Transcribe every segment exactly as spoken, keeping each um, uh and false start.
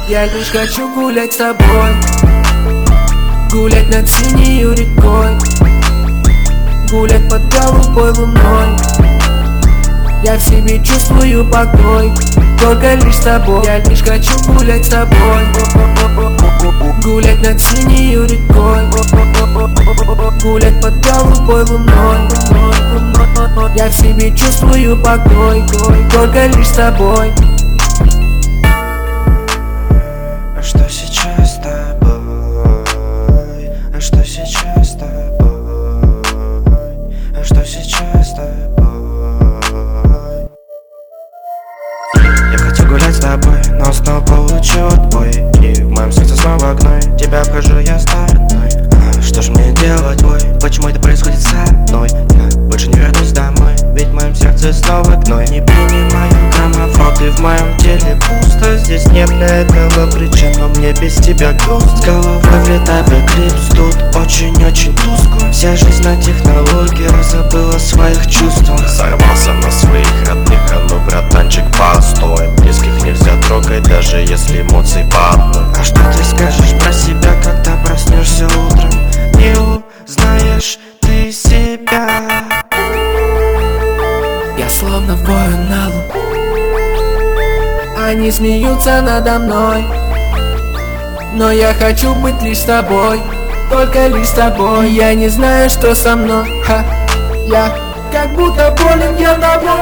Я лишь хочу гулять с тобой, гулять над синею рекой, гулять под голубой луной. Я в себе чувствую покой, только лишь с тобой. Я лишь хочу гулять с тобой, гулять над синею рекой, гулять под голубой луной. Я в себе чувствую покой, только лишь с тобой. А что сейчас с тобой? А что сейчас с тобой? А что сейчас с тобой? Я хочу гулять с тобой, но снова получу отбой. И в моем сердце снова гной, тебя обхожу я стороной. А что ж мне делать, ой? Почему это происходит со мной? Я больше не вернусь домой, ведь в моем сердце снова гной. Не принимаю гомофоб, и в моем теле пусто. Здесь нет для этого причин, но мне без тебя грустно. С головой влетай в эклипс, тут очень-очень тускло. Вся жизнь на технологиях, забыла о своих чувствах. Сорвался на своих родных, а ну, братанчик, постой. Близких нельзя трогать, даже если эмоции по одной. А что ты скажешь про себя, когда проснешься утром? Не узнаешь ты себя. Я словно бою на лу, они смеются надо мной, но я хочу быть лишь с тобой, только лишь с тобой. Я не знаю, что со мной, ха, я как будто болен я тобой.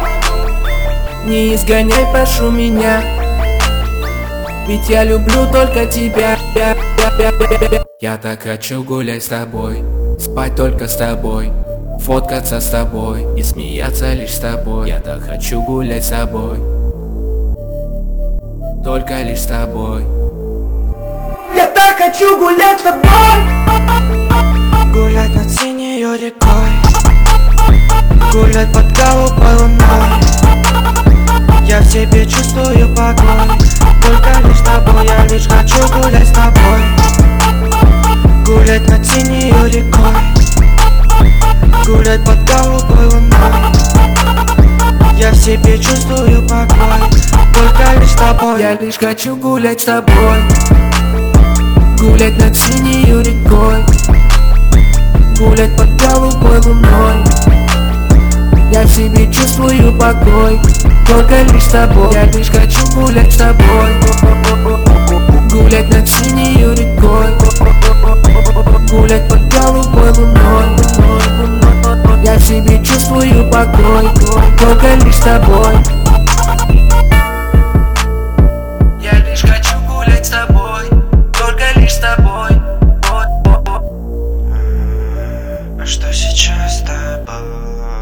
Не изгоняй, прошу меня, ведь я люблю только тебя. Я так хочу гулять с тобой, спать только с тобой, фоткаться с тобой и смеяться лишь с тобой. Я так хочу гулять с тобой, только лишь с тобой. Я так хочу гулять с тобой, гулять над синею рекой, гулять под голубой луной. Я в себе чувствую покой, только лишь с тобой. Я лишь хочу гулять с тобой, гулять над синею рекой, гулять под голубой луной. Я в себе чувствую покой, только лишь с тобой. Я лишь хочу гулять с тобой, гулять над синею рекой, гулять под голубой луной. Я в себе чувствую покой, только лишь с тобой. Я лишь хочу гулять с тобой, гулять над синею рекой, гулять под голубой луной. Я в себе чувствую покой, только лишь с тобой. Я лишь хочу гулять с тобой, только лишь с тобой. А что сейчас с тобой?